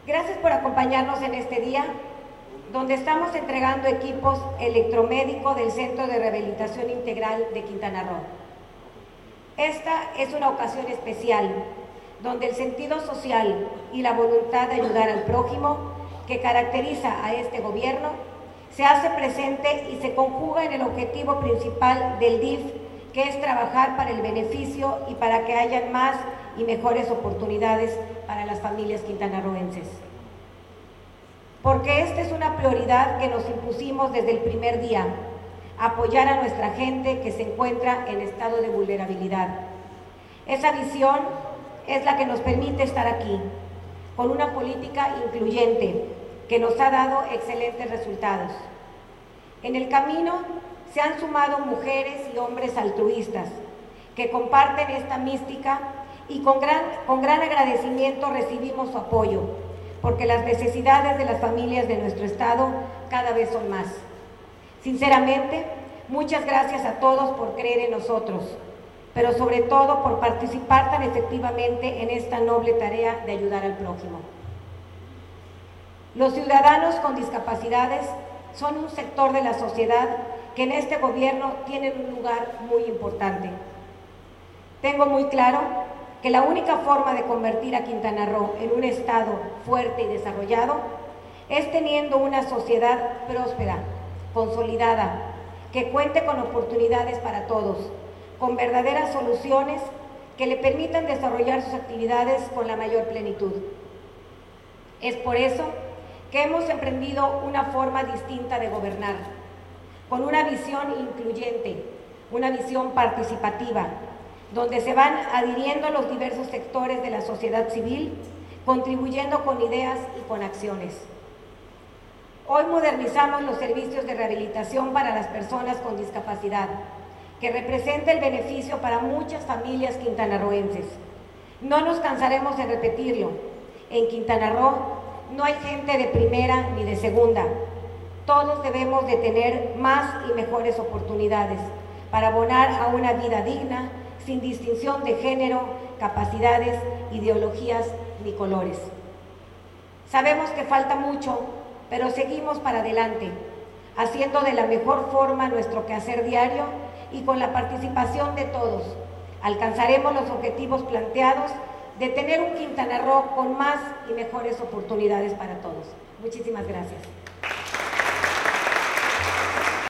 Gracias por acompañarnos en este día, donde estamos entregando equipos electromédicos del Centro de Rehabilitación Integral de Quintana Roo. Esta es una ocasión especial, donde el sentido social y la voluntad de ayudar al prójimo que caracteriza a este gobierno se hace presente y se conjuga en el objetivo principal del DIF, que es trabajar para el beneficio y para que hayan más y mejores oportunidades para las familias quintanarroenses. Porque esta es una prioridad que nos impusimos desde el primer día, apoyar a nuestra gente que se encuentra en estado de vulnerabilidad. Esa visión es la que nos permite estar aquí, con una política incluyente que nos ha dado excelentes resultados. En el camino se han sumado mujeres y hombres altruistas que comparten esta mística y con gran agradecimiento recibimos su apoyo, porque las necesidades de las familias de nuestro estado cada vez son más. Sinceramente, muchas gracias a todos por creer en nosotros, pero sobre todo por participar tan efectivamente en esta noble tarea de ayudar al prójimo. Los ciudadanos con discapacidades son un sector de la sociedad que en este gobierno tienen un lugar muy importante. Tengo muy claro que la única forma de convertir a Quintana Roo en un estado fuerte y desarrollado es teniendo una sociedad próspera, consolidada, que cuente con oportunidades para todos, con verdaderas soluciones que le permitan desarrollar sus actividades con la mayor plenitud. Es por eso que hemos emprendido una forma distinta de gobernar, con una visión incluyente, una visión participativa, donde se van adhiriendo los diversos sectores de la sociedad civil, contribuyendo con ideas y con acciones. Hoy modernizamos los servicios de rehabilitación para las personas con discapacidad, que representa el beneficio para muchas familias quintanarroenses. No nos cansaremos de repetirlo. En Quintana Roo no hay gente de primera ni de segunda. Todos debemos de tener más y mejores oportunidades para abonar a una vida digna, sin distinción de género, capacidades, ideologías ni colores. Sabemos que falta mucho, pero seguimos para adelante, haciendo de la mejor forma nuestro quehacer diario y con la participación de todos. Alcanzaremos los objetivos planteados de tener un Quintana Roo con más y mejores oportunidades para todos. Muchísimas gracias.